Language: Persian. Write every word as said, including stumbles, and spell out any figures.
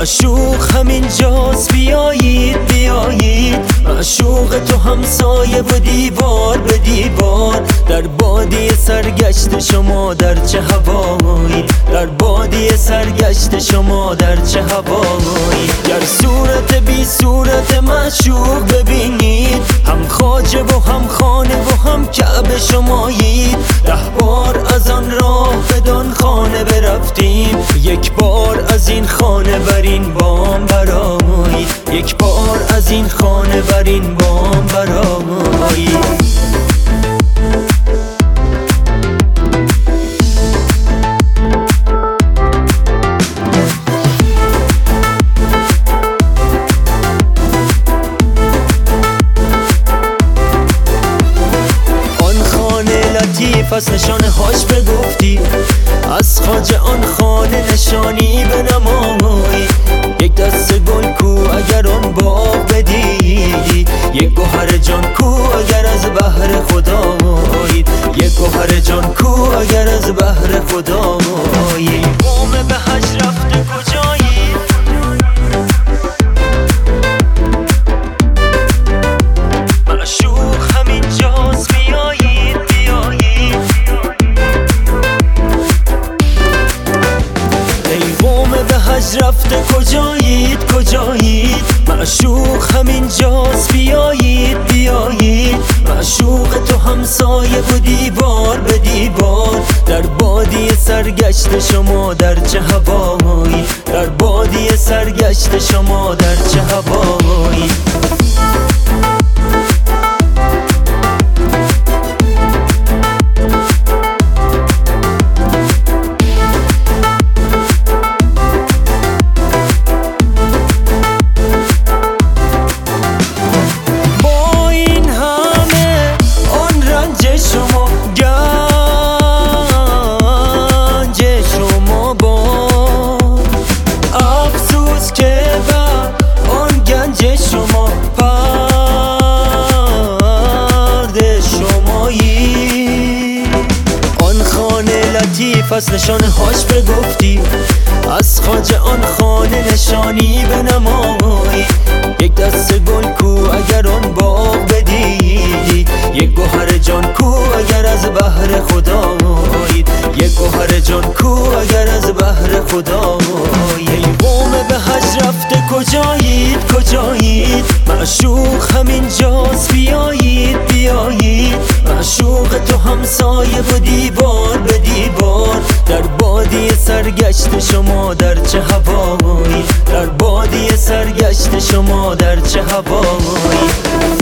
معشوق همینجاست، بیایید بیایید. معشوق تو همسایه و دیوار به دیوار، در بادی سرگشت شما در چه هوایی، در بادی سرگشت شما در چه هوایی. گر صورت بی صورت معشوق ببینید، هم خواجه و هم خانه و هم کعبه شمایید. ده بار از آن راه بدان خانه برفتیم، یک بار از این خانه بر این بام برآیید، یک بار از این خانه بر این بام برآیید. پس نشانه هاش بگفتی، از خواجه آن خانه نشانی بنمایی. یک دست گل کو اگر آن باغ بدیدی، یک گوهر جان کو اگر از بحر خدایید، یک گوهر جان کو اگر از بحر خدایید. قوم به حج رفته کجایی؟ معشوق همینجاست، بیایید بیایید. ای قوم به حج رفته کجایید کجایید؟ معشوق همینجاست، بیایید بیایید. معشوق تو همسایه و دیوار به دیوار، در بادی سرگشت شما در چه هوایی، در بادی سرگشت شما در چه هوایی. پس نشانه هاش بگفتی، از خواجه آن خانه نشانی بنمایی. یک دست گل کو اگر آن باغ بدیدی، یک گوهر جان کو اگر از بحر خدایید، یک گوهر جان کو اگر از بحر خدایید. ای قوم به حج رفته کجایید کجایید؟ معشوق همینجاست، بیایید بیایید. معشوق تو همسایه و دیوار به دیوار، در بادی سرگشت شما در چه هوایی، در بادی سرگشت شما در چه هوایی.